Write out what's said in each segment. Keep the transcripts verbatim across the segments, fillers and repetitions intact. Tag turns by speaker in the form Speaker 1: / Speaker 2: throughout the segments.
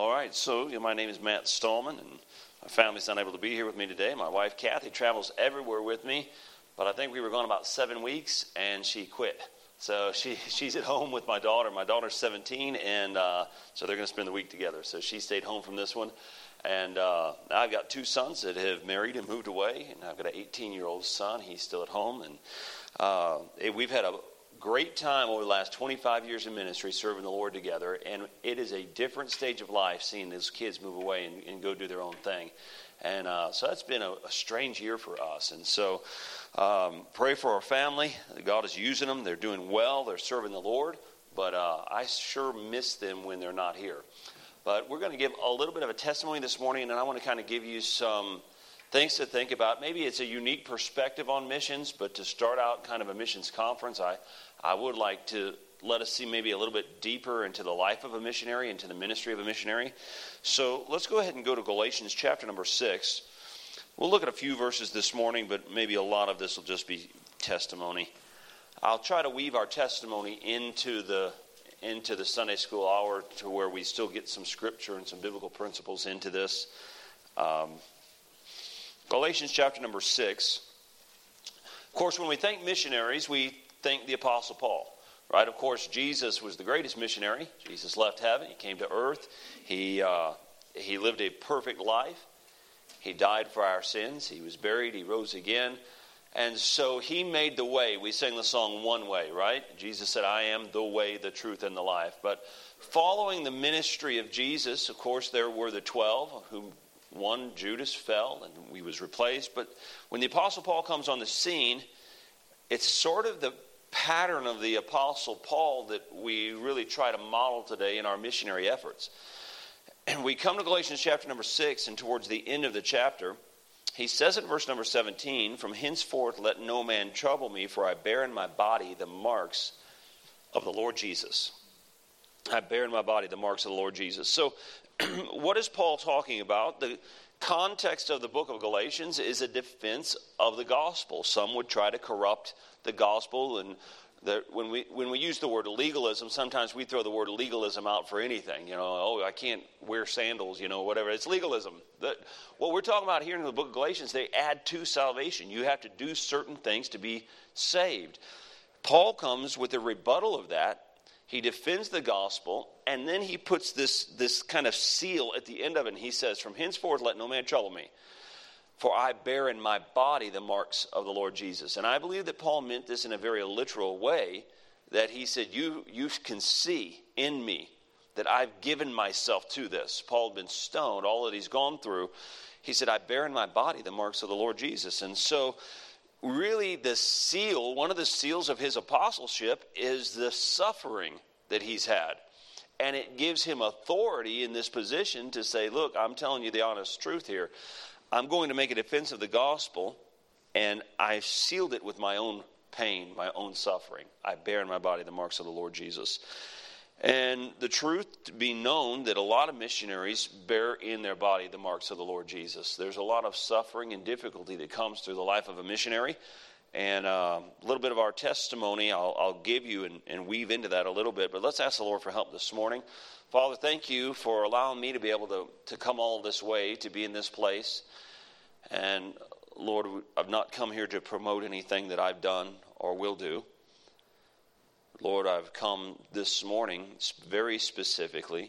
Speaker 1: All right, so you know, my name is Matt Stallman, and my family's not able to be here with me today. My wife, Kathy, travels everywhere with me, but I think we were gone about seven weeks, and she quit. So she she's at home with my daughter. My daughter's seventeen, and uh, so they're going to spend the week together. So she stayed home from this one, and uh, I've got two sons that have married and moved away, and I've got an eighteen-year-old son. He's still at home, and uh, it, we've had a great time over the last twenty-five years in ministry serving the Lord together, and it is a different stage of life seeing these kids move away and, and go do their own thing. And uh, so that's been a, a strange year for us. And so um, pray for our family. God is using them. They're doing well. They're serving the Lord. But uh, I sure miss them when they're not here. But we're going to give a little bit of a testimony this morning, and I want to kind of give you some things to think about. Maybe it's a unique perspective on missions, but to start out kind of a missions conference, I, I would like to let us see maybe a little bit deeper into the life of a missionary, into the ministry of a missionary. So let's go ahead and go to Galatians chapter number six. We'll look at a few verses this morning, but maybe a lot of this will just be testimony. I'll try to weave our testimony into the into the Sunday school hour to where we still get some scripture and some biblical principles into this. Um, Galatians chapter number six. Of course, when we think missionaries, we think the Apostle Paul, right? Of course, Jesus was the greatest missionary. Jesus left heaven. He came to earth. He uh, he lived a perfect life. He died for our sins. He was buried. He rose again. And so he made the way. We sang the song One Way, right? Jesus said, I am the way, the truth, and the life. But following the ministry of Jesus, of course, there were the twelve, whom one, Judas, fell, and he was replaced. But when the Apostle Paul comes on the scene, it's sort of the pattern of the Apostle Paul that we really try to model today in our missionary efforts. And we come to Galatians chapter number six, and towards the end of the chapter, he says in verse number seventeen, From henceforth let no man trouble me, for I bear in my body the marks of the Lord Jesus. I bear in my body the marks of the Lord Jesus. So what is Paul talking about? The context of the book of Galatians is a defense of the gospel. Some would try to corrupt the gospel, and the, when we when we use the word legalism, sometimes we throw the word legalism out for anything. You know, oh, I can't wear sandals, you know, whatever. It's legalism. The, what we're talking about here in the book of Galatians, they add to salvation. You have to do certain things to be saved. Paul comes with a rebuttal of that. He defends the gospel, and then he puts this, this kind of seal at the end of it, and he says, From henceforth let no man trouble me, for I bear in my body the marks of the Lord Jesus. And I believe that Paul meant this in a very literal way, that he said, you, you can see in me that I've given myself to this. Paul had been stoned, all that he's gone through. He said, I bear in my body the marks of the Lord Jesus. And so really the seal, one of the seals of his apostleship is the suffering that he's had. And it gives him authority in this position to say, look, I'm telling you the honest truth here. I'm going to make a defense of the gospel, and I've sealed it with my own pain, my own suffering. I bear in my body the marks of the Lord Jesus. And the truth to be known that a lot of missionaries bear in their body the marks of the Lord Jesus. There's a lot of suffering and difficulty that comes through the life of a missionary. And uh, a little bit of our testimony I'll, I'll give you and, and weave into that a little bit. But let's ask the Lord for help this morning. Father, thank you for allowing me to be able to, to come all this way, to be in this place. And Lord, I've not come here to promote anything that I've done or will do. Lord, I've come this morning very specifically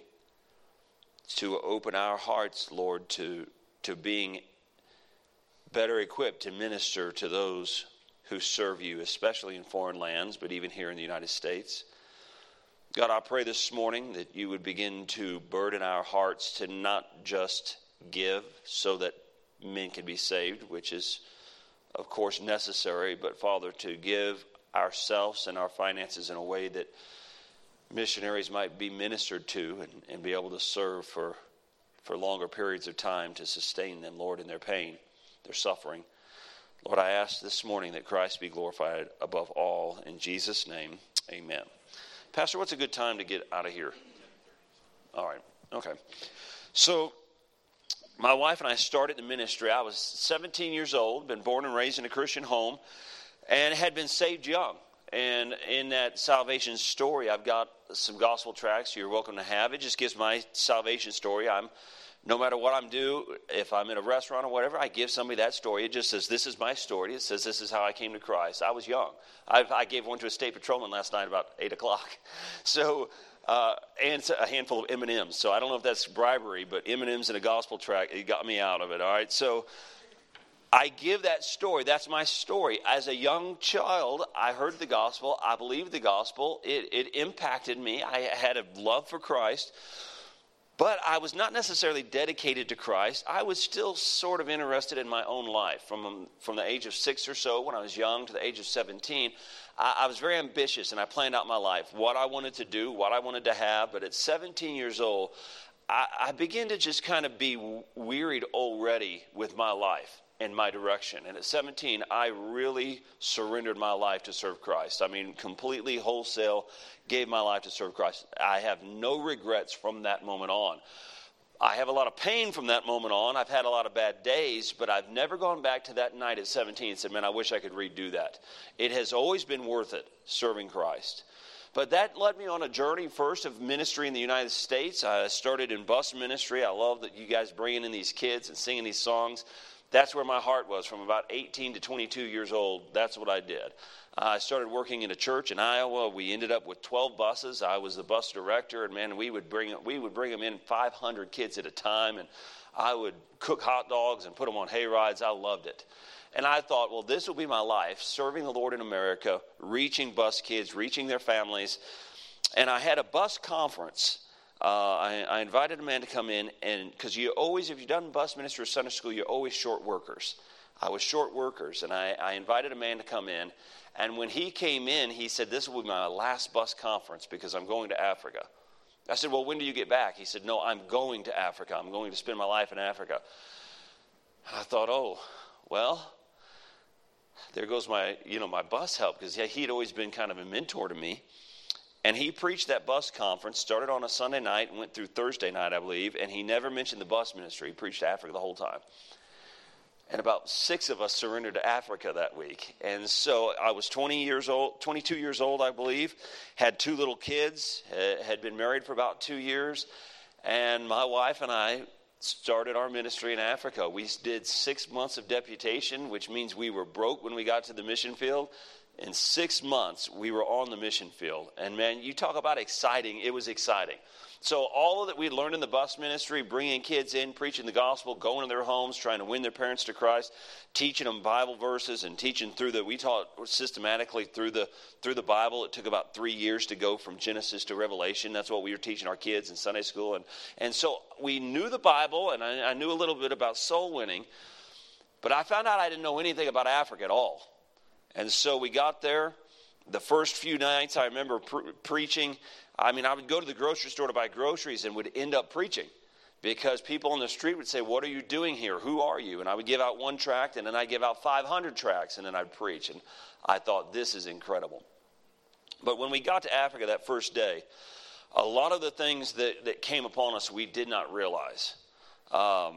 Speaker 1: to open our hearts, Lord, to, to being better equipped to minister to those who serve you, especially in foreign lands, but even here in the United States. God, I pray this morning that you would begin to burden our hearts to not just give so that men can be saved, which is, of course, necessary, but, Father, to give ourselves and our finances in a way that missionaries might be ministered to and, and be able to serve for, for longer periods of time to sustain them, Lord, in their pain, their suffering. Lord, I ask this morning that Christ be glorified above all. In Jesus' name, amen. Pastor, what's a good time to get out of here? All right, okay. So my wife and I started the ministry. I was seventeen years old, been born and raised in a Christian home, and had been saved young. And in that salvation story, I've got some gospel tracts you're welcome to have. It just gives my salvation story. I'm, no matter what I'm doing, if I'm in a restaurant or whatever, I give somebody that story. It just says, this is my story. It says, this is how I came to Christ. I was young. I, I gave one to a state patrolman last night about eight o'clock. So, uh, and a handful of M and M's. So I don't know if that's bribery, but M and M's in a gospel tract, it got me out of it, all right? So I give that story. That's my story. As a young child, I heard the gospel. I believed the gospel. It, it impacted me. I had a love for Christ. But I was not necessarily dedicated to Christ. I was still sort of interested in my own life. From, from the age of six or so, when I was young, to the age of seventeen, I, I was very ambitious, and I planned out my life, what I wanted to do, what I wanted to have. But at seventeen years old, I, I began to just kind of be wearied already with my life and my direction. And at seventeen, I really surrendered my life to serve Christ. I mean, completely wholesale gave my life to serve Christ. I have no regrets from that moment on. I have a lot of pain from that moment on. I've had a lot of bad days, but I've never gone back to that night at seventeen and said, man, I wish I could redo that. It has always been worth it, serving Christ. But that led me on a journey first of ministry in the United States. I started in bus ministry. I love that you guys bringing in these kids and singing these songs. That's where my heart was from about eighteen to twenty-two years old. That's what I did. Uh, I started working in a church in Iowa. We ended up with twelve buses. I was the bus director, and man, we would bring we would bring them in five hundred kids at a time, and I would cook hot dogs and put them on hay rides. I loved it. And I thought, well, this will be my life, serving the Lord in America, reaching bus kids, reaching their families. And I had a bus conference. Uh, I, I invited a man to come in, and because you always, if you've done bus ministry or Sunday school, you're always short workers. I was short workers, and I, I invited a man to come in. And when he came in, he said, this will be my last bus conference because I'm going to Africa. I said, well, when do you get back? He said, no, I'm going to Africa. I'm going to spend my life in Africa. And I thought, oh, well, there goes my, you know, my bus help, because yeah, he'd always been kind of a mentor to me. And he preached that bus conference, started on a Sunday night and went through Thursday night, I believe, and he never mentioned the bus ministry. He preached to Africa the whole time. And about six of us surrendered to Africa that week. And so I was twenty years old, twenty-two years old, I believe, had two little kids, had been married for about two years, and my wife and I started our ministry in Africa. We did six months of deputation, which means we were broke when we got to the mission field. In six months, we were on the mission field. And man, you talk about exciting. It was exciting. So all of that we learned in the bus ministry, bringing kids in, preaching the gospel, going to their homes, trying to win their parents to Christ, teaching them Bible verses and teaching through the, we taught systematically through the through the Bible. It took about three years to go from Genesis to Revelation. That's what we were teaching our kids in Sunday school. And, and so we knew the Bible, and I, I knew a little bit about soul winning, but I found out I didn't know anything about Africa at all. And so we got there. The first few nights I remember pre- preaching. I mean, I would go to the grocery store to buy groceries and would end up preaching because people on the street would say, what are you doing here? Who are you? And I would give out one tract, and then I'd give out five hundred tracts, and then I'd preach. And I thought, this is incredible. But when we got to Africa that first day, a lot of the things that, that came upon us we did not realize. Um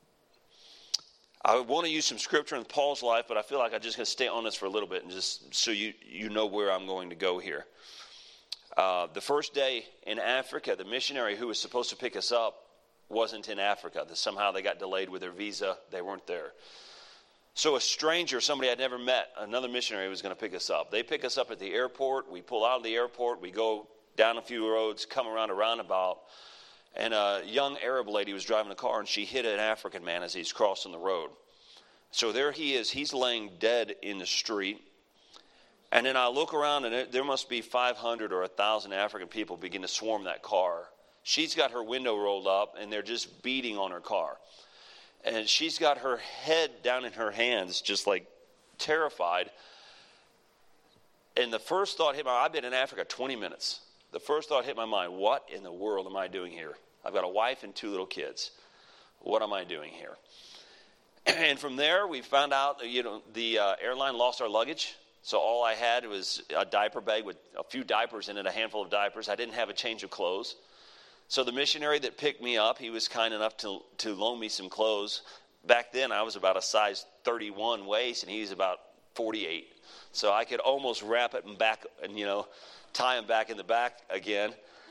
Speaker 1: I want to use some scripture in Paul's life, but I feel like I'm just going to stay on this for a little bit and just so you, you know where I'm going to go here. Uh, the first day in Africa, the missionary who was supposed to pick us up wasn't in Africa. Somehow they got delayed with their visa. They weren't there. So a stranger, somebody I'd never met, another missionary was going to pick us up. They pick us up at the airport. We pull out of the airport. We go down a few roads, come around a roundabout. And a young Arab lady was driving a car, and she hit an African man as he's crossing the road. So there he is. He's laying dead in the street. And then I look around, and there must be five hundred or one thousand African people begin to swarm that car. She's got her window rolled up, and they're just beating on her car. And she's got her head down in her hands, just like terrified. And the first thought hit my mind, I've been in Africa twenty minutes. The first thought hit my mind, what in the world am I doing here? I've got a wife and two little kids. What am I doing here? And from there, we found out, you know, the uh, airline lost our luggage. So all I had was a diaper bag with a few diapers in it, a handful of diapers. I didn't have a change of clothes. So the missionary that picked me up, he was kind enough to, to loan me some clothes. Back then, I was about a size thirty-one waist, and he was about forty-eight. So I could almost wrap it and back and, you know, tie them back in the back again.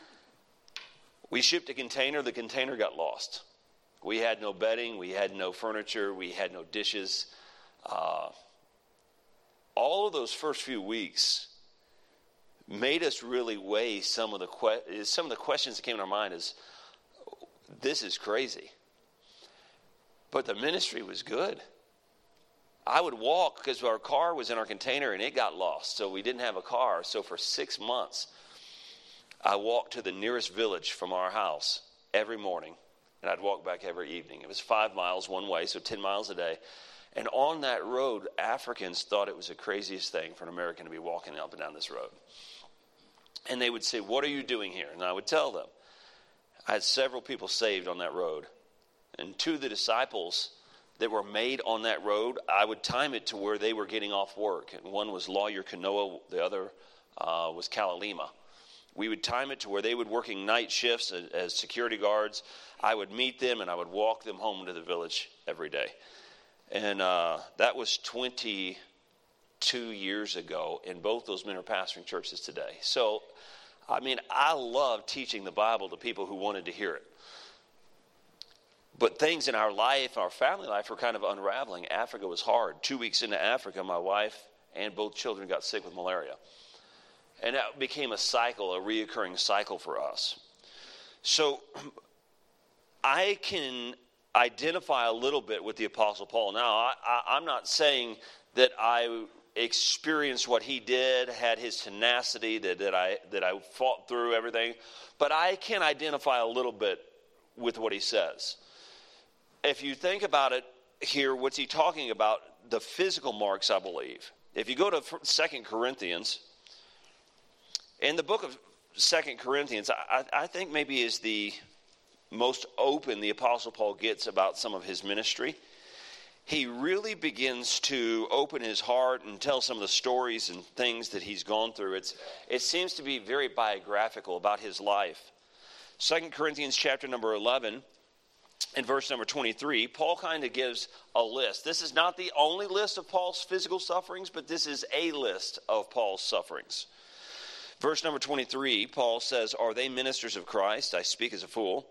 Speaker 1: We shipped a container. The container got lost. We had no bedding. We had no furniture. We had no dishes. Uh, all of those first few weeks made us really weigh some of the que- some of the questions that came in our mind is, this is crazy. But the ministry was good. I would walk because our car was in our container and it got lost. So we didn't have a car. So for six months, I walked to the nearest village from our house every morning. And I'd walk back every evening. It was five miles one way, so ten miles a day. And on that road, Africans thought it was the craziest thing for an American to be walking up and down this road. And they would say, what are you doing here? And I would tell them. I had several people saved on that road. And two of the disciples that were made on that road, I would time it to where they were getting off work. And one was Lawyer Kanoa, the other uh, was Kalalima. We would time it to where they would working night shifts as, as security guards. I would meet them and I would walk them home to the village every day. And uh, that was twenty-two years ago, and both those men are pastoring churches today. So, I mean, I love teaching the Bible to people who wanted to hear it. But things in our life, our family life, were kind of unraveling. Africa was hard. Two weeks into Africa, my wife and both children got sick with malaria. And that became a cycle, a reoccurring cycle for us. So I can identify a little bit with the Apostle Paul. Now, I, I, I'm not saying that I experienced what he did, had his tenacity, that, that, I, that I fought through everything. But I can identify a little bit with what he says. If you think about it here, what's he talking about? The physical marks, I believe. If you go to Second Corinthians, in the book of Second Corinthians, I, I think maybe is the most open the Apostle Paul gets about some of his ministry. He really begins to open his heart and tell some of the stories and things that he's gone through. It's, it seems to be very biographical about his life. Second Corinthians chapter number eleven, in verse number twenty-three, Paul kind of gives a list. This is not the only list of Paul's physical sufferings, but this is a list of Paul's sufferings. Verse number twenty-three, Paul says, are they ministers of Christ? I speak as a fool.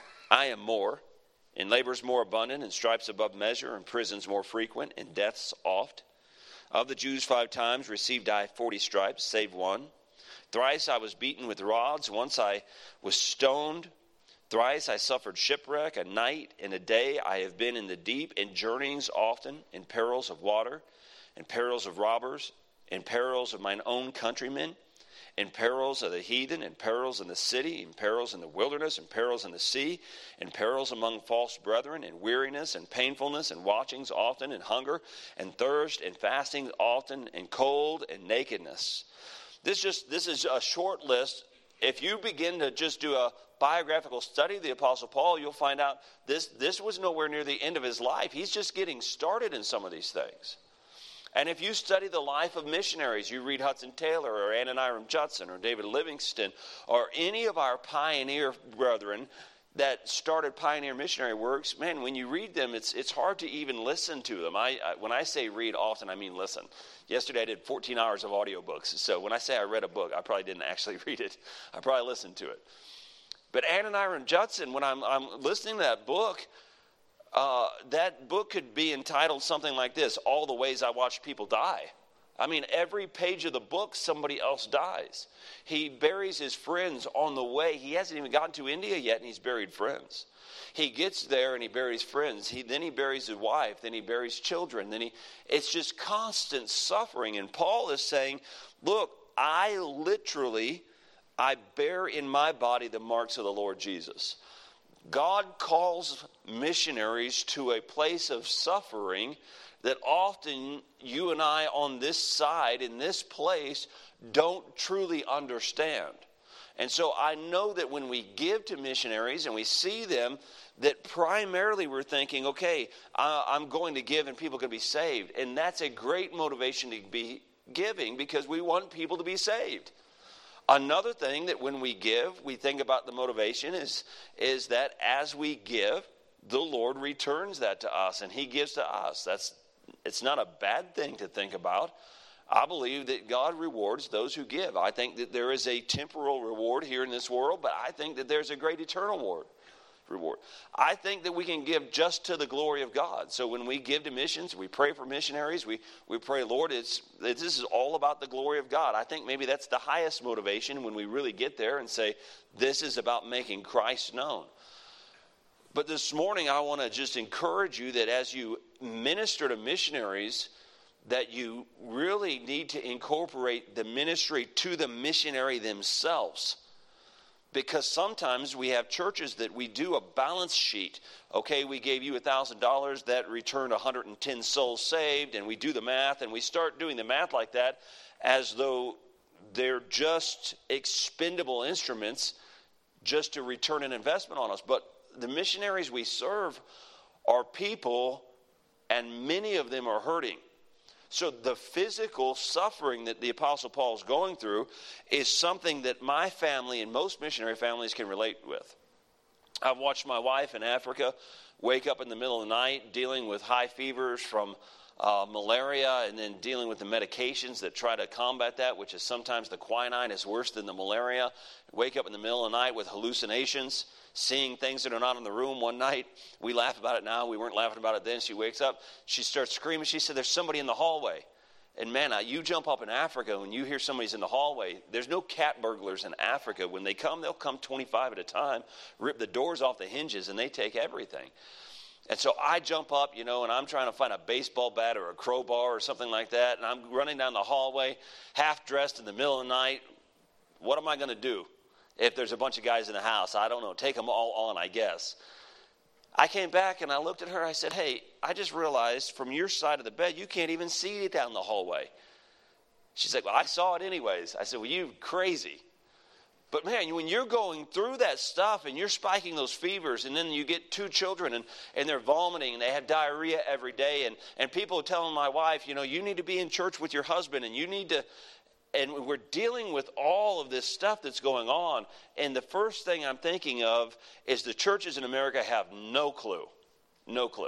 Speaker 1: I am more. In labors more abundant, in stripes above measure, in prisons more frequent, in deaths oft. Of the Jews five times received I forty stripes, save one. Thrice I was beaten with rods. Once I was stoned. Thrice I suffered shipwreck. A night and a day I have been in the deep, in journeyings often, in perils of water, in perils of robbers, in perils of mine own countrymen, in perils of the heathen, in perils in the city, in perils in the wilderness, in perils in the sea, in perils among false brethren, in weariness and painfulness, and watchings often, and hunger and thirst, and fasting often, and cold and nakedness. This just this is a short list. If you begin to just do a biographical study of the Apostle Paul, you'll find out this, this was nowhere near the end of his life. He's just getting started in some of these things. And if you study the life of missionaries, you read Hudson Taylor or Adoniram Judson or David Livingston or any of our pioneer brethren that started pioneer missionary works, man, when you read them, it's it's hard to even listen to them. I, I when I say read often, I mean listen. Yesterday I did fourteen hours of audiobooks. So when I say I read a book, I probably didn't actually read it. I probably listened to it. But Adoniram Judson, when I'm, I'm listening to that book, uh, that book could be entitled something like this, All the Ways I Watched People Die. I mean, every page of the book, somebody else dies. He buries his friends on the way. He hasn't even gotten to India yet, and he's buried friends. He gets there, and he buries friends. He, then he buries his wife. Then he buries children. Then he, it's just constant suffering. And Paul is saying, look, I literally, I bear in my body the marks of the Lord Jesus. God calls missionaries to a place of suffering that often you and I on this side, in this place, don't truly understand. And so I know that when we give to missionaries and we see them, that primarily we're thinking, okay, I'm going to give and people can be saved. And that's a great motivation to be giving because we want people to be saved. Another thing that when we give, we think about the motivation is, is that as we give, the Lord returns that to us and he gives to us. That's It's not a bad thing to think about. I believe that God rewards those who give. I think that there is a temporal reward here in this world, but I think that there's a great eternal reward. reward. I think that we can give just to the glory of God. So when we give to missions, we pray for missionaries, we, we pray, Lord, it's, this is all about the glory of God. I think maybe that's the highest motivation when we really get there and say, this is about making Christ known. But this morning, I want to just encourage you that as you minister to missionaries, that you really need to incorporate the ministry to the missionary themselves. Because sometimes we have churches that we do a balance sheet. Okay, we gave you one thousand dollars, that returned one hundred ten souls saved, and we do the math, and we start doing the math like that as though they're just expendable instruments just to return an investment on us. But the missionaries we serve are people, and many of them are hurting. So the physical suffering that the Apostle Paul is going through is something that my family and most missionary families can relate with. I've watched my wife in Africa wake up in the middle of the night dealing with high fevers from uh, malaria, and then dealing with the medications that try to combat that, which is sometimes the quinine is worse than the malaria. Wake up in the middle of the night with hallucinations, seeing things that are not in the room. One night, we laugh about it now. We weren't laughing about it then. She wakes up. She starts screaming. She said, there's somebody in the hallway. And man, you jump up in Africa when you hear somebody's in the hallway. There's no cat burglars in Africa. When they come, they'll come twenty-five at a time, rip the doors off the hinges, and they take everything. And so I jump up, you know, and I'm trying to find a baseball bat or a crowbar or something like that. And I'm running down the hallway, half dressed in the middle of the night. What am I going to do if there's a bunch of guys in the house? I don't know. Take them all on, I guess. I came back and I looked at her. I said, hey, I just realized from your side of the bed, you can't even see it down the hallway. She's like, well, I saw it anyways. I said, well, you crazy. But man, when you're going through that stuff and you're spiking those fevers, and then you get two children and, and they're vomiting and they have diarrhea every day, and, and people are telling my wife, you know, you need to be in church with your husband, and you need to, and we're dealing with all of this stuff that's going on. And the first thing I'm thinking of is the churches in America have no clue. No clue.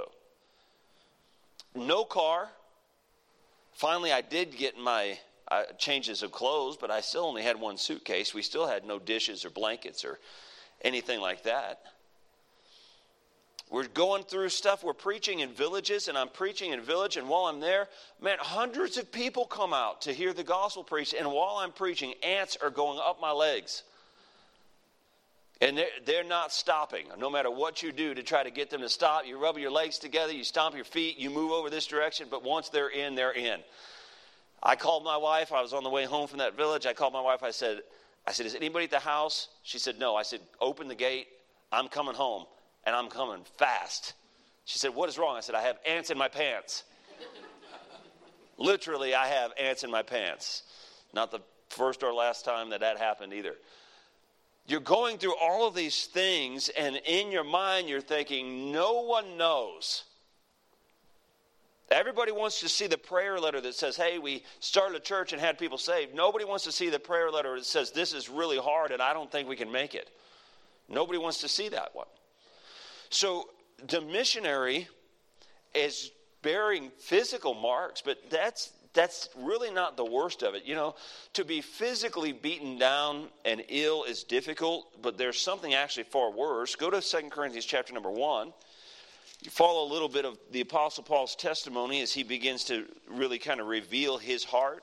Speaker 1: No car. Finally, I did get my uh, changes of clothes, but I still only had one suitcase. We still had no dishes or blankets or anything like that. We're going through stuff. We're preaching in villages, and I'm preaching in a village, and while I'm there, man, hundreds of people come out to hear the gospel preached, and while I'm preaching, ants are going up my legs. And they're, they're not stopping. No matter what you do to try to get them to stop, you rub your legs together, you stomp your feet, you move over this direction, but once they're in, they're in. I called my wife. I was on the way home from that village. I called my wife. I said, I said, is anybody at the house? She said, no. I said, open the gate. I'm coming home. And I'm coming fast. She said, what is wrong? I said, I have ants in my pants. Literally, I have ants in my pants. Not the first or last time that that happened either. You're going through all of these things, and in your mind, you're thinking, no one knows. Everybody wants to see the prayer letter that says, hey, we started a church and had people saved. Nobody wants to see the prayer letter that says, this is really hard and I don't think we can make it. Nobody wants to see that one. So the missionary is bearing physical marks, but that's that's really not the worst of it. You know, to be physically beaten down and ill is difficult, but there's something actually far worse. Go to Second Corinthians chapter number one. You follow a little bit of the Apostle Paul's testimony as he begins to really kind of reveal his heart.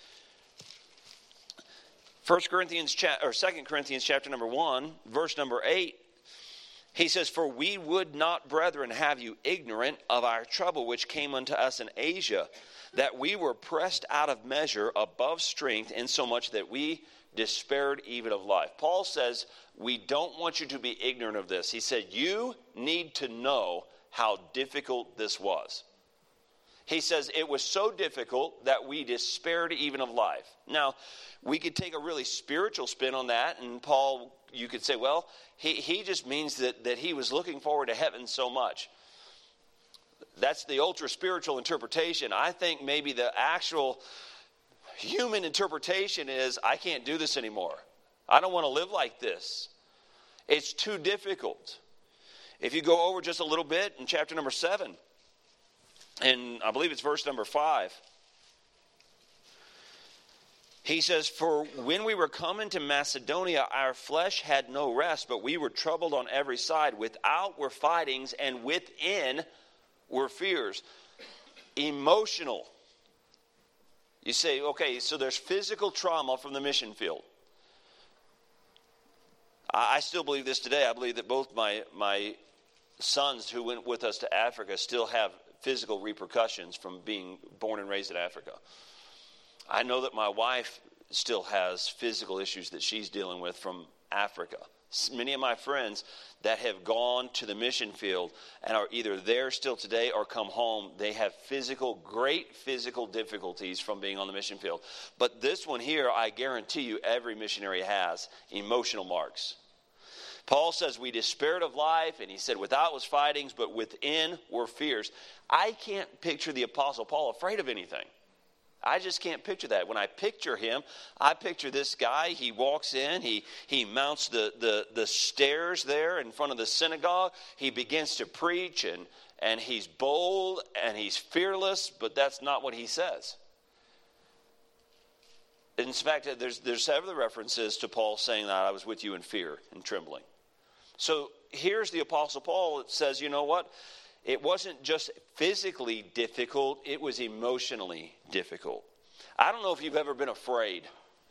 Speaker 1: First Corinthians cha- or Second Corinthians chapter number one, verse number eight. He says, for we would not, brethren, have you ignorant of our trouble which came unto us in Asia, that we were pressed out of measure above strength, insomuch that we despaired even of life. Paul says, we don't want you to be ignorant of this. He said, you need to know how difficult this was. He says, it was so difficult that we despaired even of life. Now, we could take a really spiritual spin on that, and Paul, you could say, well, he, he just means that, that he was looking forward to heaven so much. That's the ultra-spiritual interpretation. I think maybe the actual human interpretation is, I can't do this anymore. I don't want to live like this. It's too difficult. If you go over just a little bit in chapter number seven, and I believe it's verse number five. He says, for when we were coming to Macedonia, our flesh had no rest, but we were troubled on every side. Without were fightings, and within were fears. Emotional. You say, okay, so there's physical trauma from the mission field. I still believe this today. I believe that both my, my sons who went with us to Africa still have physical repercussions from being born and raised in Africa. I know that my wife still has physical issues that she's dealing with from Africa. Many of my friends that have gone to the mission field and are either there still today or come home, they have physical, great physical difficulties from being on the mission field. But this one here, I guarantee you every missionary has emotional marks. Paul says we despaired of life, and he said without was fightings, but within were fears. I can't picture the Apostle Paul afraid of anything. I just can't picture that. When I picture him, I picture this guy. He walks in. He he mounts the, the, the stairs there in front of the synagogue. He begins to preach, and, and he's bold, and he's fearless, but that's not what he says. In fact, there's, there's several references to Paul saying that I was with you in fear and trembling. So here's the Apostle Paul that says, you know what? It wasn't just physically difficult, it was emotionally difficult. I don't know if you've ever been afraid.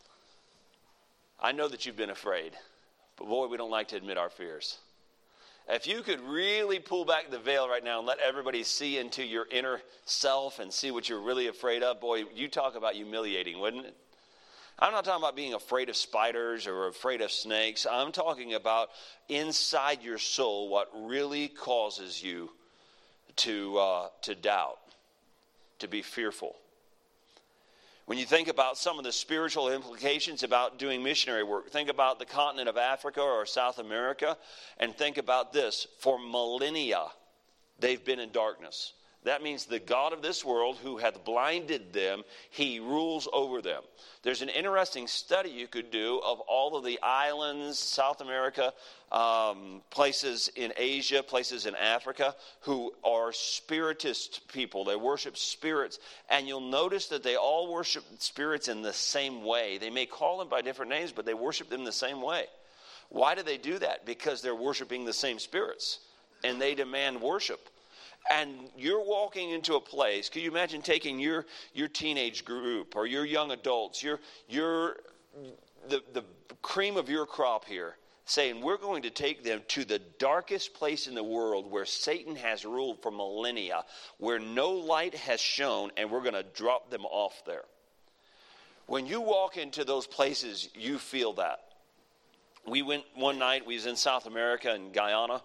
Speaker 1: I know that you've been afraid, but boy, we don't like to admit our fears. If you could really pull back the veil right now and let everybody see into your inner self and see what you're really afraid of, boy, you talk about humiliating, wouldn't it? I'm not talking about being afraid of spiders or afraid of snakes. I'm talking about inside your soul what really causes you to uh, to doubt, to be fearful. When you think about some of the spiritual implications about doing missionary work, think about the continent of Africa or South America, and think about this. For millennia, they've been in darkness. That means the God of this world who hath blinded them, he rules over them. There's an interesting study you could do of all of the islands, South America, um, places in Asia, places in Africa, who are spiritist people. They worship spirits. And you'll notice that they all worship spirits in the same way. They may call them by different names, but they worship them the same way. Why do they do that? Because they're worshiping the same spirits, and they demand worship. And you're walking into a place, can you imagine taking your, your teenage group or your young adults, your, your, the, the cream of your crop here, saying we're going to take them to the darkest place in the world where Satan has ruled for millennia, where no light has shone, and we're going to drop them off there. When you walk into those places, you feel that. We went one night, we was in South America in Guyana.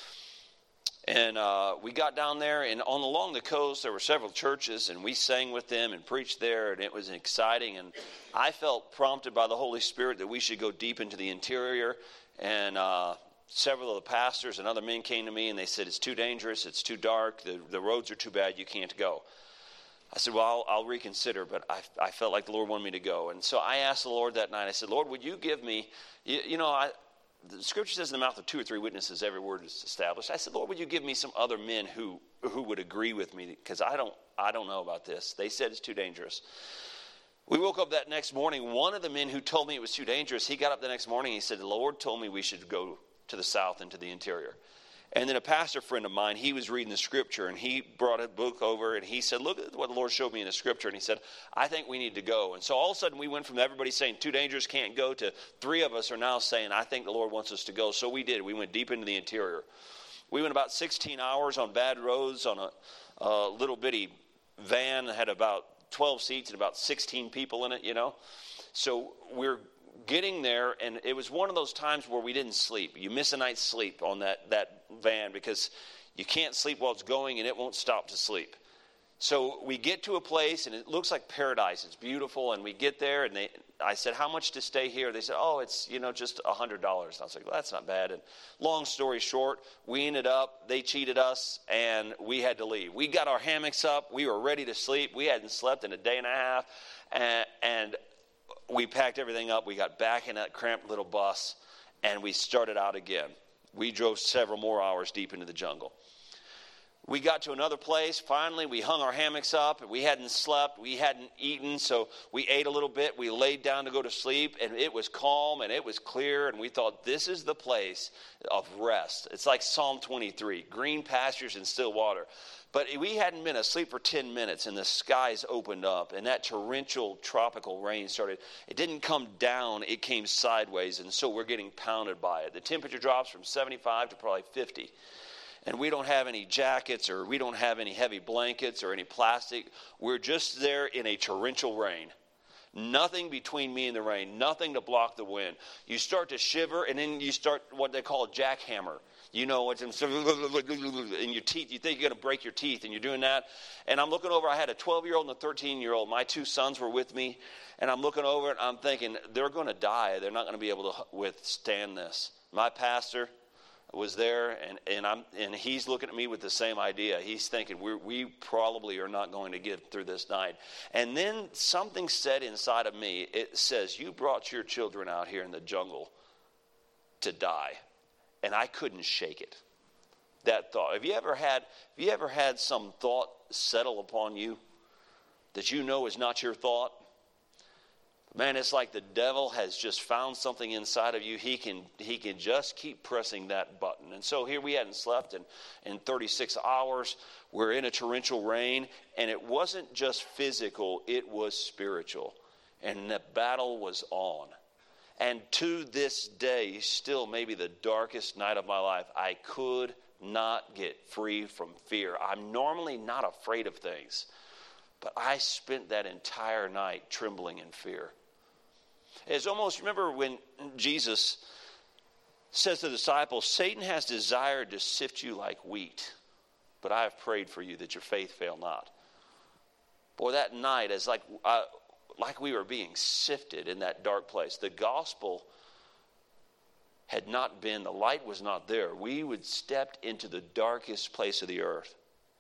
Speaker 1: And uh, we got down there, and on along the coast, there were several churches, and we sang with them and preached there, and it was exciting. And I felt prompted by the Holy Spirit that we should go deep into the interior. And uh, several of the pastors and other men came to me, and they said, it's too dangerous, it's too dark, the, the roads are too bad, you can't go. I said, well, I'll, I'll reconsider, but I, I felt like the Lord wanted me to go. And so I asked the Lord that night, I said, Lord, would you give me, you, you know, I... The scripture says in the mouth of two or three witnesses, every word is established. I said, Lord, would you give me some other men who, who would agree with me? Because I don't, I don't know about this. They said it's too dangerous. We woke up that next morning. One of the men who told me it was too dangerous, he got up the next morning and he said, the Lord told me we should go to the south into the interior. And then a pastor friend of mine, he was reading the scripture, and he brought a book over, and he said, look at what the Lord showed me in the scripture. And he said, I think we need to go. And so all of a sudden we went from everybody saying too dangerous, can't go, to three of us are now saying, I think the Lord wants us to go. So we did. We went deep into the interior. We went about sixteen hours on bad roads on a, a little bitty van that had about twelve seats and about sixteen people in it, you know. So we're getting there, and it was one of those times where we didn't sleep. You miss a night's sleep on that, that van because you can't sleep while it's going, and it won't stop to sleep. So we get to a place, and it looks like paradise. It's beautiful, and we get there, and they, I said, how much to stay here? They said, oh, it's, you know, just one hundred dollars. And I was like, well, that's not bad. And long story short, we ended up, they cheated us, and we had to leave. We got our hammocks up. We were ready to sleep. We hadn't slept in a day and a half, and, and we packed everything up. We got back in that cramped little bus, and we started out again. We drove several more hours deep into the jungle. We got to another place. Finally, we hung our hammocks up. We hadn't slept. We hadn't eaten. So we ate a little bit. We laid down to go to sleep. And it was calm and it was clear. And we thought, this is the place of rest. It's like Psalm twenty-three, green pastures and still water. But we hadn't been asleep for ten minutes and the skies opened up. And that torrential tropical rain started. It didn't come down. It came sideways. And so we're getting pounded by it. The temperature drops from seventy-five to probably fifty. And we don't have any jackets or we don't have any heavy blankets or any plastic. We're just there in a torrential rain. Nothing between me and the rain. Nothing to block the wind. You start to shiver and then you start what they call a jackhammer. You know, it's in your teeth. You think you're going to break your teeth and you're doing that. And I'm looking over. I had a twelve-year-old and a thirteen-year-old. My two sons were with me. And I'm looking over and I'm thinking, they're going to die. They're not going to be able to withstand this. My pastor was there, and, and I'm and he's looking at me with the same idea. He's thinking, we we probably are not going to get through this night. And then something said inside of me, it says, you brought your children out here in the jungle to die. And I couldn't shake it. That thought. Have you ever had, have you ever had some thought settle upon you that you know is not your thought? Man, it's like the devil has just found something inside of you. He can he can just keep pressing that button. And so here we hadn't slept in, in thirty-six hours. We're in a torrential rain. And it wasn't just physical. It was spiritual. And the battle was on. And to this day, still maybe the darkest night of my life, I could not get free from fear. I'm normally not afraid of things. But I spent that entire night trembling in fear. It's almost, remember when Jesus says to the disciples, Satan has desired to sift you like wheat, but I have prayed for you that your faith fail not. Boy, that night, as like, uh, like we were being sifted in that dark place. The gospel had not been, the light was not there. We would step into the darkest place of the earth.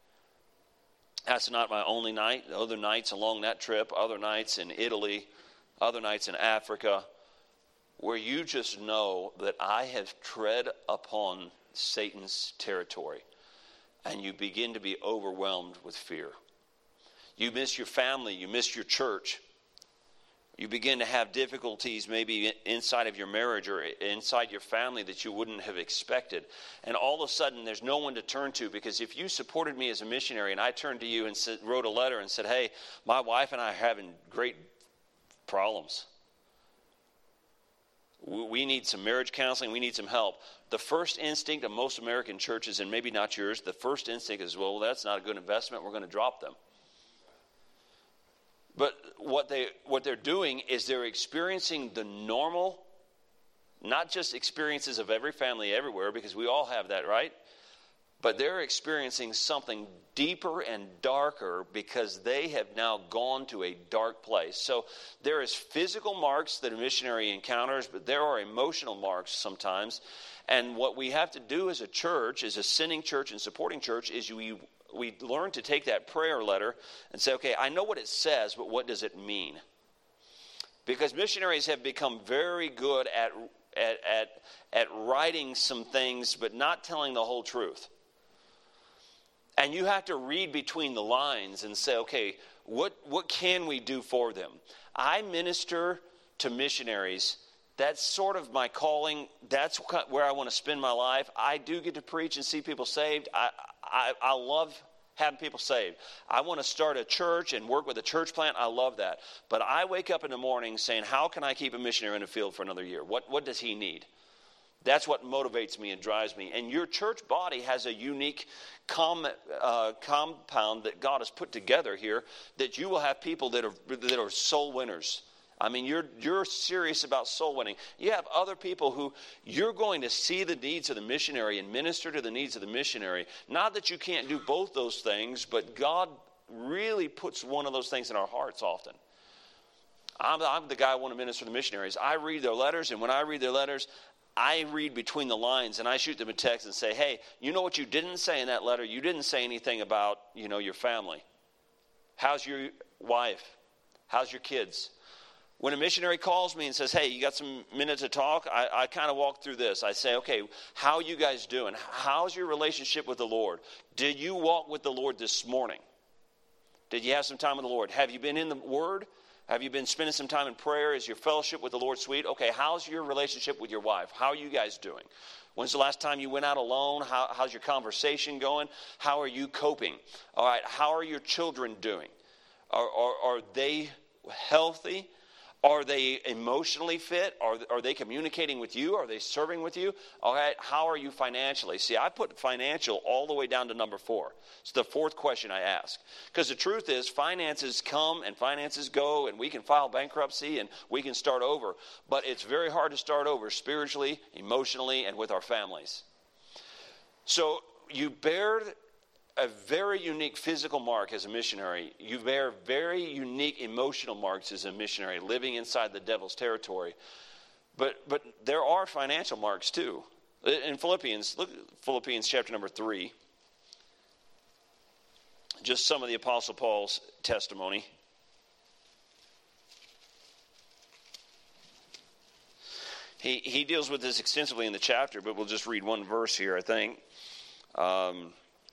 Speaker 1: That's not my only night. Other nights along that trip, other nights in Italy, other nights in Africa, where you just know that I have tread upon Satan's territory, and you begin to be overwhelmed with fear. You miss your family, you miss your church. You begin to have difficulties maybe inside of your marriage or inside your family that you wouldn't have expected. And all of a sudden, there's no one to turn to, because if you supported me as a missionary and I turned to you and said, wrote a letter and said, hey, my wife and I are having great problems. We need some marriage counseling. We need some help. The first instinct of most American churches, and maybe not yours, the first instinct is, well, that's not a good investment. We're going to drop them. But what they what they're doing is they're experiencing the normal, not just experiences of every family everywhere, because we all have that, right? But they're experiencing something deeper and darker because they have now gone to a dark place. So there is physical marks that a missionary encounters, but there are emotional marks sometimes. And what we have to do as a church, as a sending church and supporting church, is we we learn to take that prayer letter and say, okay, I know what it says, but what does it mean? Because missionaries have become very good at at at, at writing some things, but not telling the whole truth. And you have to read between the lines and say, okay, what, what can we do for them? I minister to missionaries. That's sort of my calling. That's where I want to spend my life. I do get to preach and see people saved. I, I, I love having people saved. I want to start a church and work with a church plant. I love that. But I wake up in the morning saying, how can I keep a missionary in the field for another year? What, what does he need? That's what motivates me and drives me. And your church body has a unique com, uh, compound that God has put together here, that you will have people that are that are soul winners. I mean, you're you're serious about soul winning. You have other people who you're going to see the needs of the missionary and minister to the needs of the missionary. Not that you can't do both those things, but God really puts one of those things in our hearts often. I'm, I'm the guy who want to minister to the missionaries. I read their letters, and when I read their letters, I read between the lines, and I shoot them a text and say, hey, you know what you didn't say in that letter? You didn't say anything about, you know, your family. How's your wife? How's your kids? When a missionary calls me and says, hey, you got some minutes to talk, I, I kind of walk through this. I say, okay, how are you guys doing? How's your relationship with the Lord? Did you walk with the Lord this morning? Did you have some time with the Lord? Have you been in the Word? Have you been spending some time in prayer? Is your fellowship with the Lord sweet? Okay, how's your relationship with your wife? How are you guys doing? When's the last time you went out alone? How, how's your conversation going? How are you coping? All right, how are your children doing? Are, are, are they healthy? Are they emotionally fit? Are, are they communicating with you? Are they serving with you? All right, how are you financially? See, I put financial all the way down to number four. It's the fourth question I ask. Because the truth is, finances come and finances go, and we can file bankruptcy and we can start over. But it's very hard to start over spiritually, emotionally, and with our families. So you bear a very unique physical mark as a missionary. You bear very unique emotional marks as a missionary, living inside the devil's territory. But but there are financial marks too. In Philippians, look at Philippians chapter number three. Just some of the Apostle Paul's testimony. He he deals with this extensively in the chapter, but we'll just read one verse here, I think. Um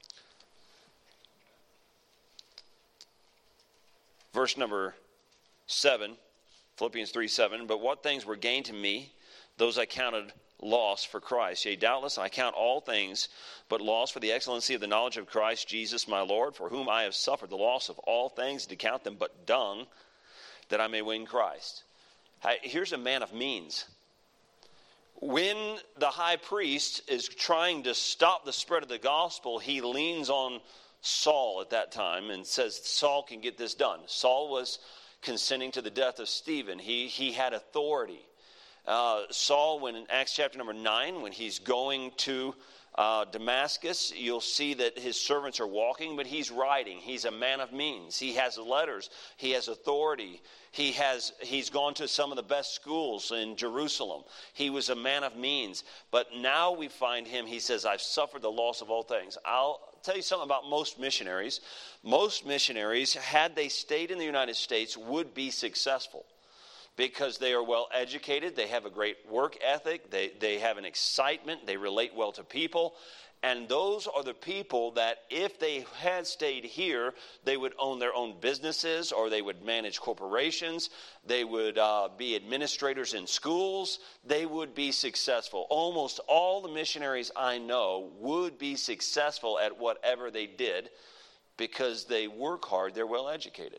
Speaker 1: Verse number seven, Philippians three seven. But what things were gained to me, those I counted loss for Christ. Yea, doubtless I count all things but loss for the excellency of the knowledge of Christ Jesus my Lord, for whom I have suffered the loss of all things, to count them but dung, that I may win Christ. Here's a man of means. When the high priest is trying to stop the spread of the gospel, he leans on Saul at that time and says Saul can get this done. Saul was consenting to the death of Stephen. He he had authority. Uh, Saul, when in Acts chapter number nine, when he's going to uh, Damascus, you'll see that his servants are walking, but he's riding. He's a man of means. He has letters. He has authority. He has he's gone to some of the best schools in Jerusalem. He was a man of means. But now we find him, he says, I've suffered the loss of all things. I'll tell you something about most missionaries. Most missionaries, had they stayed in the United States, would be successful because they are well educated. They have a great work ethic. They, they have an excitement. They relate well to people. And those are the people that if they had stayed here, they would own their own businesses, or they would manage corporations. They would uh, be administrators in schools. They would be successful. Almost all the missionaries I know would be successful at whatever they did because they work hard. They're well educated.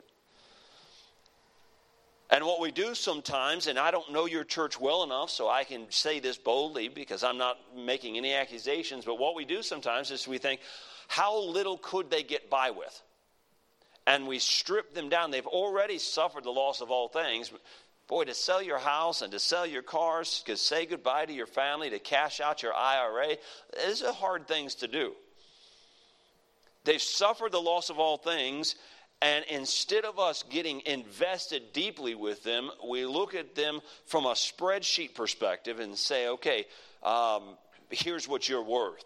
Speaker 1: And what we do sometimes, and I don't know your church well enough so I can say this boldly because I'm not making any accusations, but what we do sometimes is we think, how little could they get by with? And we strip them down. They've already suffered the loss of all things. Boy, to sell your house and to sell your cars, to say goodbye to your family, to cash out your I R A, these are hard things to do. They've suffered the loss of all things. And instead of us getting invested deeply with them, we look at them from a spreadsheet perspective and say, okay, um, here's what you're worth.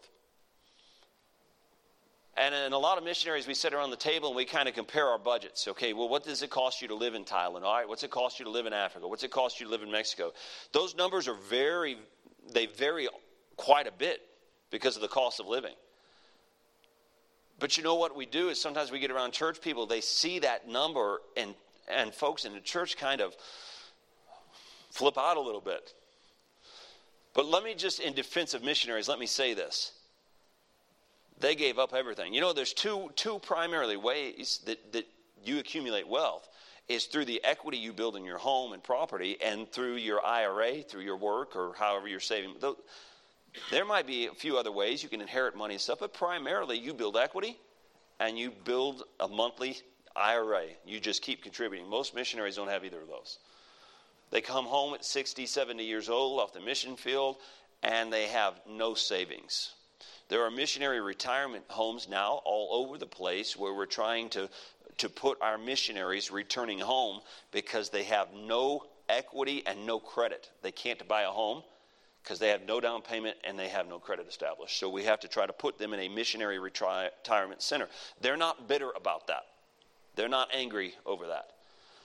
Speaker 1: And in a lot of missionaries, we sit around the table and we kind of compare our budgets. Okay, well, what does it cost you to live in Thailand? All right, what's it cost you to live in Africa? What's it cost you to live in Mexico? Those numbers are very, they vary quite a bit because of the cost of living. But you know what we do is sometimes we get around church people, they see that number, and, and folks in the church kind of flip out a little bit. But let me just, in defense of missionaries, let me say this. They gave up everything. You know, there's two two primarily ways that, that you accumulate wealth. Is through the equity you build in your home and property, and through your I R A, through your work, or however you're saving. There might be a few other ways you can inherit money and stuff, but primarily you build equity and you build a monthly I R A. You just keep contributing. Most missionaries don't have either of those. They come home at sixty, seventy years old off the mission field, and they have no savings. There are missionary retirement homes now all over the place where we're trying to, to put our missionaries returning home because they have no equity and no credit. They can't buy a home because they have no down payment and they have no credit established. So we have to try to put them in a missionary retirement center. They're not bitter about that. They're not angry over that.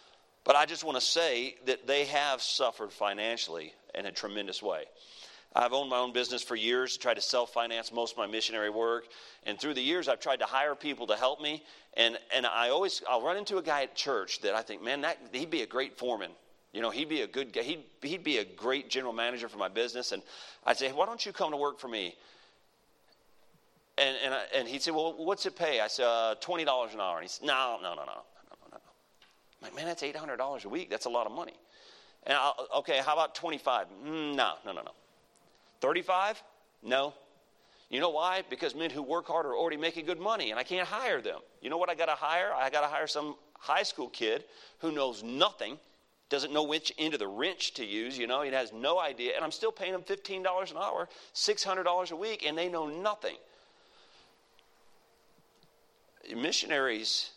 Speaker 1: But I just want to say that they have suffered financially in a tremendous way. I've owned my own business for years, tried to self-finance most of my missionary work. And through the years, I've tried to hire people to help me. And and I always, I'll run into a guy at church that I think, man, that he'd be a great foreman. You know, he'd be a good guy. He'd, he'd be a great general manager for my business. And I'd say, why don't you come to work for me? And and, I, and he'd say, well, what's it pay? I said, uh, twenty dollars an hour. And he said, no, no, no, no, no, no, no, no. I'm like, man, that's eight hundred dollars a week. That's a lot of money. And I'll, okay, how about twenty-five? Mm, no, no, no, no. thirty-five? No. You know why? Because men who work hard are already making good money, and I can't hire them. You know what I got to hire? I got to hire some high school kid who knows nothing, doesn't know which end of the wrench to use. You know, he has no idea, and I'm still paying them fifteen dollars an hour, six hundred dollars a week, and they know nothing. Missionaries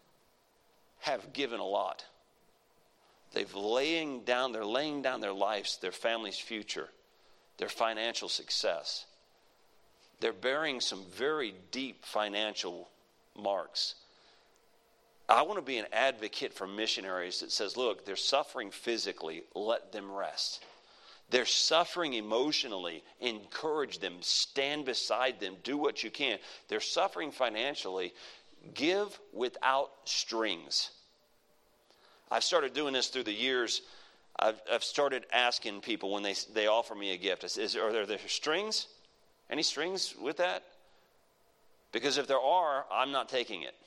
Speaker 1: have given a lot. They've laying down, they're laying down their lives, their family's future, their financial success. They're bearing some very deep financial marks. I want to be an advocate for missionaries that says, look, they're suffering physically, let them rest. They're suffering emotionally, encourage them, stand beside them, do what you can. They're suffering financially, give without strings. I've started doing this through the years. I've, I've started asking people when they they offer me a gift, I say, is, are there, are there strings? Any strings with that? Because if there are, I'm not taking it.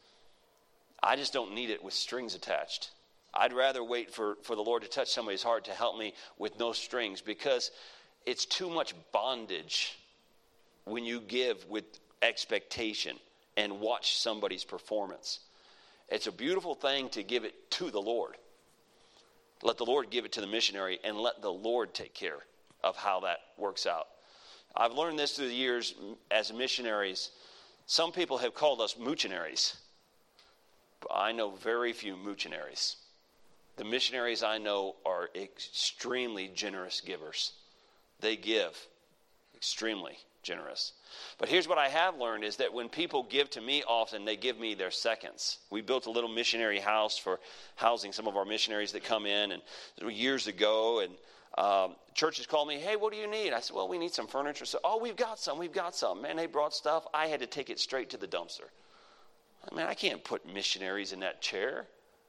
Speaker 1: I just don't need it with strings attached. I'd rather wait for, for the Lord to touch somebody's heart to help me with no strings, because it's too much bondage when you give with expectation and watch somebody's performance. It's a beautiful thing to give it to the Lord. Let the Lord give it to the missionary, and let the Lord take care of how that works out. I've learned this through the years as missionaries. Some people have called us moochinaries, but I know very few moochinaries. The missionaries I know are extremely generous givers. They give extremely generous. But here's what I have learned is that when people give to me often, they give me their seconds. We built a little missionary house for housing some of our missionaries that come in, and years ago, and um, churches called me, hey, what do you need? I said, well, we need some furniture. So, oh, we've got some, we've got some. Man, they brought stuff. I had to take it straight to the dumpster. I mean, I can't put missionaries in that chair.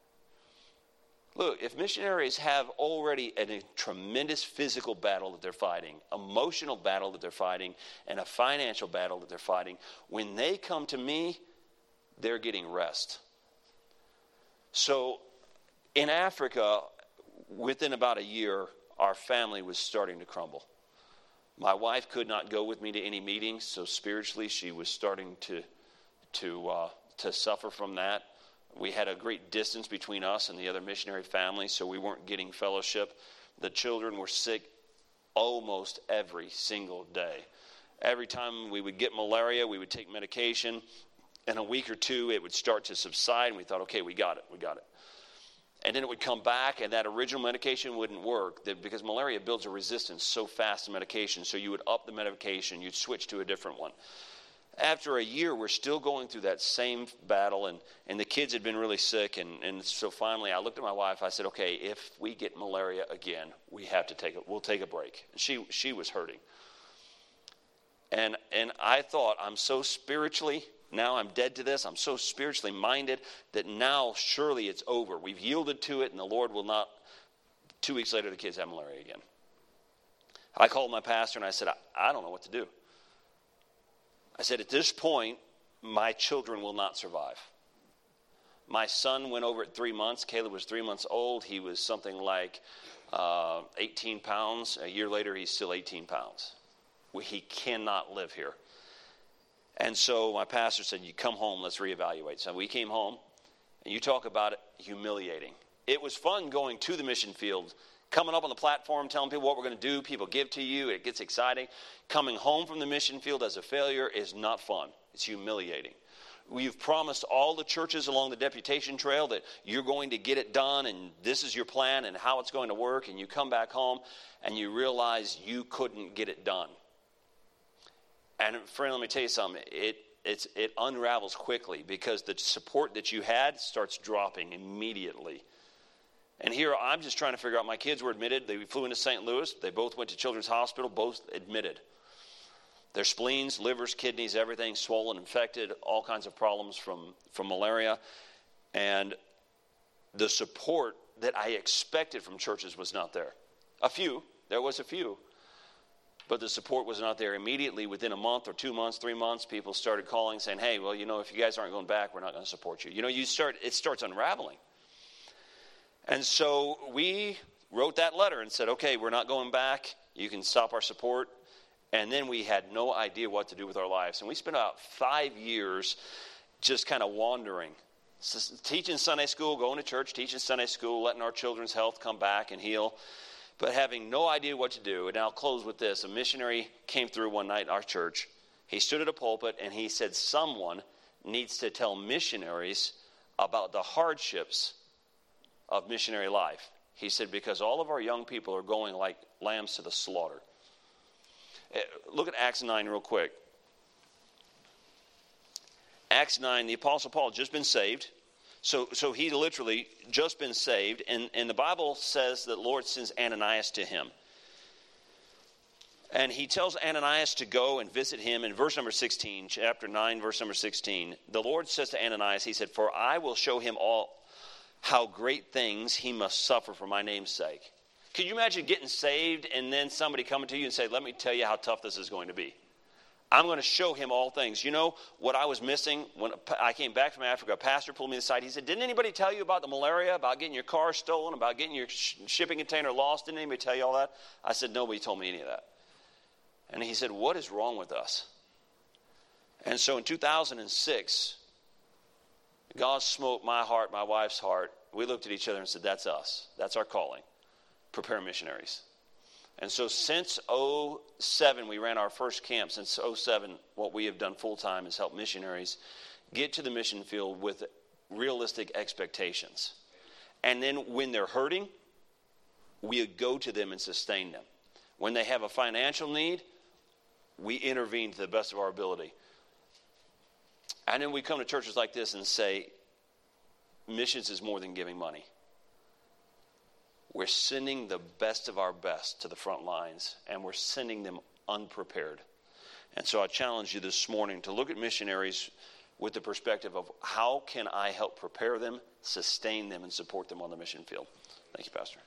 Speaker 1: Look, if missionaries have already a, a tremendous physical battle that they're fighting, emotional battle that they're fighting, and a financial battle that they're fighting, when they come to me, they're getting rest. So in Africa, within about a year, our family was starting to crumble. My wife could not go with me to any meetings, so spiritually she was starting to, to, uh, to suffer from that. We had a great distance between us and the other missionary families, so we weren't getting fellowship. The children were sick almost every single day. Every time we would get malaria, we would take medication. In a week or two, it would start to subside, and we thought, okay, we got it, we got it. And then it would come back, and that original medication wouldn't work because malaria builds a resistance so fast to medication, so you would up the medication, you'd switch to a different one. After a year, we're still going through that same battle, and, and the kids had been really sick, and, and so finally I looked at my wife, I said, okay, if we get malaria again, we have to take it, we'll take a break. She she was hurting. And and I thought, I'm so spiritually, now I'm dead to this, I'm so spiritually minded that now surely it's over. We've yielded to it, and the Lord will not. Two weeks later, the kids have malaria again. I called my pastor, and I said, I, I don't know what to do. I said, at this point, my children will not survive. My son went over at three months. Caleb was three months old. He was something like uh, eighteen pounds. A year later, he's still eighteen pounds. He cannot live here. And so my pastor said, you come home, let's reevaluate. So we came home, and you talk about it humiliating. It was fun going to the mission field, coming up on the platform, telling people what we're going to do. People give to you. It gets exciting. Coming home from the mission field as a failure is not fun. It's humiliating. You've promised all the churches along the deputation trail that you're going to get it done, and this is your plan and how it's going to work, and you come back home and you realize you couldn't get it done. And friend, let me tell you something. It it's, it unravels quickly because the support that you had starts dropping immediately. And here I'm just trying to figure out, my kids were admitted. They flew into Saint Louis. They both went to Children's Hospital, both admitted. Their spleens, livers, kidneys, everything swollen, infected, all kinds of problems from, from malaria. And the support that I expected from churches was not there. A few, there was a few. But the support was not there. Immediately, within a month or two months, three months, people started calling saying, hey, well, you know, if you guys aren't going back, we're not going to support you. You know, you start, it starts unraveling. And so we wrote that letter and said, okay, we're not going back. You can stop our support. And then we had no idea what to do with our lives. And we spent about five years just kind of wandering, teaching Sunday school, going to church, teaching Sunday school, letting our children's health come back and heal, but having no idea what to do. And I'll close with this. A missionary came through one night in our church. He stood at a pulpit and he said, someone needs to tell missionaries about the hardships of missionary life. He said, because all of our young people are going like lambs to the slaughter. Look at Acts nine real quick. Acts nine, the Apostle Paul had just been saved. So so he literally just been saved. And, and the Bible says that the Lord sends Ananias to him. And he tells Ananias to go and visit him in verse number sixteen, chapter nine, verse number sixteen. The Lord says to Ananias, he said, for I will show him all how great things he must suffer for my name's sake. Could you imagine getting saved and then somebody coming to you and say, let me tell you how tough this is going to be. I'm going to show him all things. You know what I was missing when I came back from Africa? A pastor pulled me aside. He said, didn't anybody tell you about the malaria, about getting your car stolen, about getting your sh- shipping container lost? Didn't anybody tell you all that? I said, nobody told me any of that. And he said, what is wrong with us? And so in two thousand six, God smote my heart, my wife's heart. We looked at each other and said, that's us. That's our calling. Prepare missionaries. And so since oh seven, we ran our first camp. Since oh seven, what we have done full time is help missionaries get to the mission field with realistic expectations. And then when they're hurting, we go to them and sustain them. When they have a financial need, we intervene to the best of our ability. And then we come to churches like this and say, missions is more than giving money. We're sending the best of our best to the front lines, and we're sending them unprepared. And so I challenge you this morning to look at missionaries with the perspective of how can I help prepare them, sustain them, and support them on the mission field. Thank you, Pastor.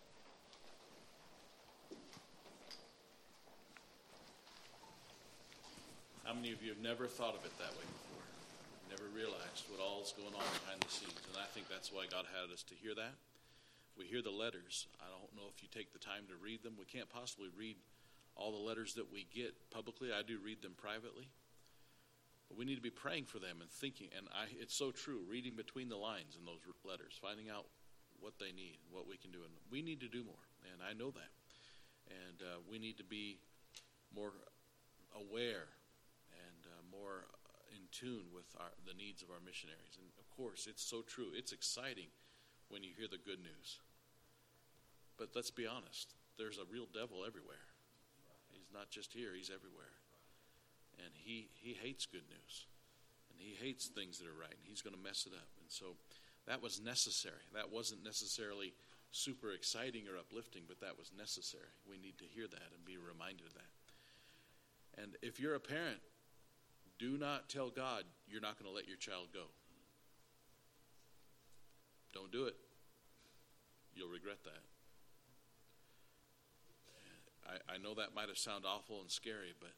Speaker 2: How many of you have never thought of it that way before? Never realized what all is going on behind the scenes. And I think that's why God had us to hear that. We hear the letters. I don't know if you take the time to read them. We can't possibly read all the letters that we get publicly. I do read them privately. But we need to be praying for them and thinking. And I, it's so true, reading between the lines in those letters, finding out what they need, what we can do. And we need to do more, and I know that. And uh, we need to be more aware and uh, more in tune with our, the needs of our missionaries. And, of course, it's so true. It's exciting when you hear the good news. But let's be honest, there's a real devil everywhere. He's not just here, he's everywhere. And he, he hates good news. And he hates things that are right. And he's going to mess it up. And so that was necessary. That wasn't necessarily super exciting or uplifting, but that was necessary. We need to hear that and be reminded of that. And if you're a parent, do not tell God you're not going to let your child go. Don't do it. You'll regret that. I, I know that might have sounded awful and scary, but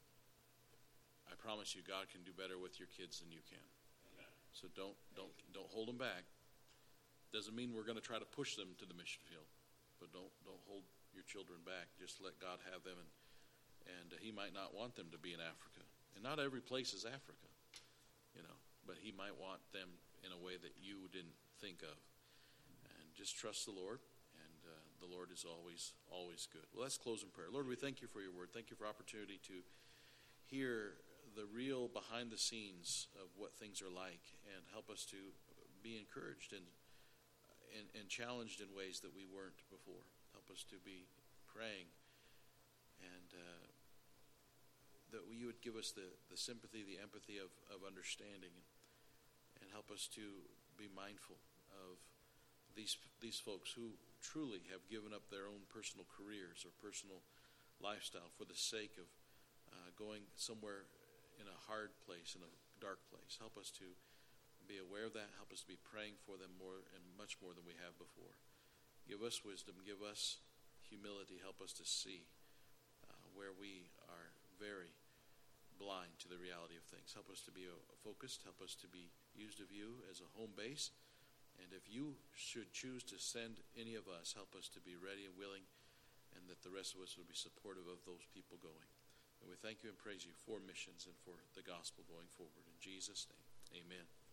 Speaker 2: I promise you God can do better with your kids than you can. Amen. So don't don't don't hold them back. Doesn't mean we're going to try to push them to the mission field, but don't don't hold your children back. Just let God have them, and and uh, He might not want them to be in Africa, and not every place is Africa, you know. But He might want them in a way that you didn't think of. And just trust the Lord, and uh, the Lord is always, always good. Well, let's close in prayer. Lord, we thank you for your word. Thank you for opportunity to hear the real behind the scenes of what things are like, and help us to be encouraged and, and, and challenged in ways that we weren't before. Help us to be praying, and uh, that you would give us the, the sympathy, the empathy of, of understanding, and, and help us to be mindful of these these folks who truly have given up their own personal careers or personal lifestyle for the sake of uh, going somewhere in a hard place, in a dark place. Help us to be aware of that. Help us to be praying for them more and much more than we have before. Give us wisdom. Give us humility. Help us to see uh, where we are very blind to the reality of things. Help us to be uh, focused. Help us to be used of you as a home base. And if you should choose to send any of us, help us to be ready and willing, and that the rest of us will be supportive of those people going. And we thank you and praise you for missions and for the gospel going forward. In Jesus' name, amen.